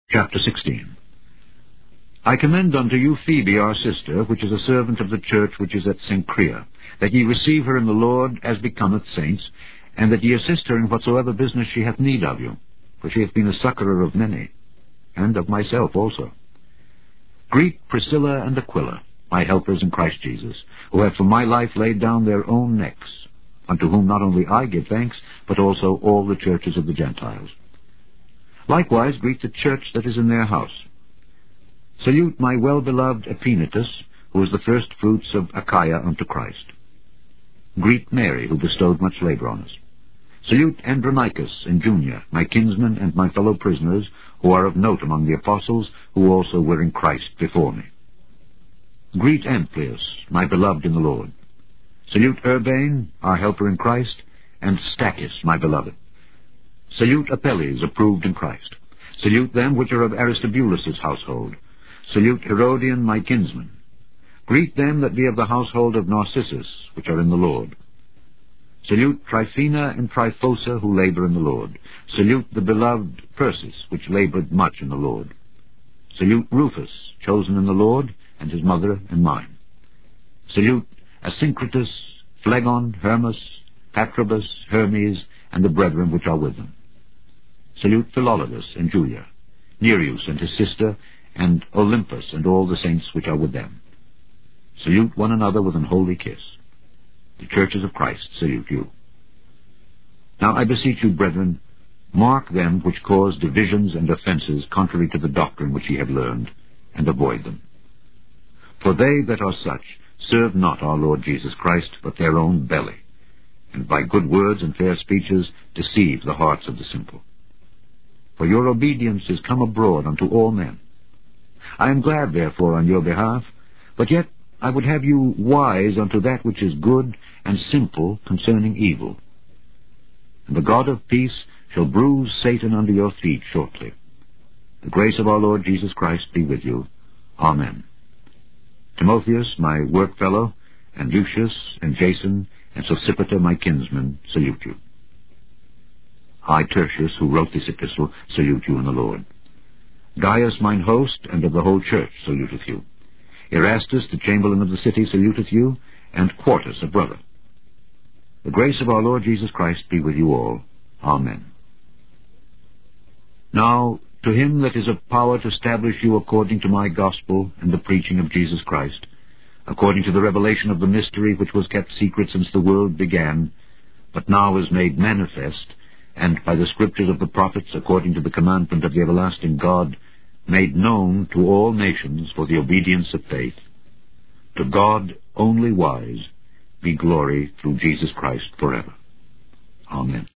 Chapter 16. I commend unto you Phoebe our sister, which is a servant of the church which is at Cenchrea, that ye receive her in the Lord as becometh saints, and that ye assist her in whatsoever business she hath need of you, for she hath been a succourer of many, and of myself also. Greet Priscilla and Aquila, my helpers in Christ Jesus, who have for my life laid down their own necks, unto whom not only I give thanks, but also all the churches of the Gentiles. Likewise greet the church that is in their house. Salute my well-beloved Epaenetus, who is the first fruits of Achaia unto Christ. Greet Mary, who bestowed much labor on us. Salute Andronicus and Junia, my kinsmen and my fellow prisoners, who are of note among the apostles, who also were in Christ before me. Greet Amplias, my beloved in the Lord. Salute Urbane, our helper in Christ, and Stachys, my beloved. Salute Apelles, approved in Christ. Salute them which are of Aristobulus' household. Salute Herodian, my kinsman. Greet them that be of the household of Narcissus, which are in the Lord. Salute Tryphena and Tryphosa, who labor in the Lord. Salute the beloved Persis, which labored much in the Lord. Salute Rufus, chosen in the Lord, and his mother and mine. Salute Asyncritus, Phlegon, Hermas, Patrobas, Hermes, and the brethren which are with them. Salute Philologus and Julia, Nereus and his sister, and Olympus and all the saints which are with them. Salute one another with an holy kiss. The churches of Christ salute you. Now I beseech you, brethren, mark them which cause divisions and offenses contrary to the doctrine which ye have learned, and avoid them. For they that are such serve not our Lord Jesus Christ, but their own belly, and by good words and fair speeches deceive the hearts of the simple. For your obedience is come abroad unto all men. I am glad, therefore, on your behalf, but yet I would have you wise unto that which is good, and simple concerning evil. And the God of peace shall bruise Satan under your feet shortly. The grace of our Lord Jesus Christ be with you. Amen. Timotheus, my workfellow, and Lucius, and Jason, and Sosipater, my kinsmen, salute you. I, Tertius, who wrote this epistle, salute you in the Lord. Gaius, mine host, and of the whole church, saluteth you. Erastus, the chamberlain of the city, saluteth you, and Quartus, a brother. The grace of our Lord Jesus Christ be with you all. Amen. Now, to him that is of power to establish you according to my gospel and the preaching of Jesus Christ, according to the revelation of the mystery which was kept secret since the world began, but now is made manifest, and by the scriptures of the prophets, according to the commandment of the everlasting God, made known to all nations for the obedience of faith. To God only wise be glory through Jesus Christ forever. Amen.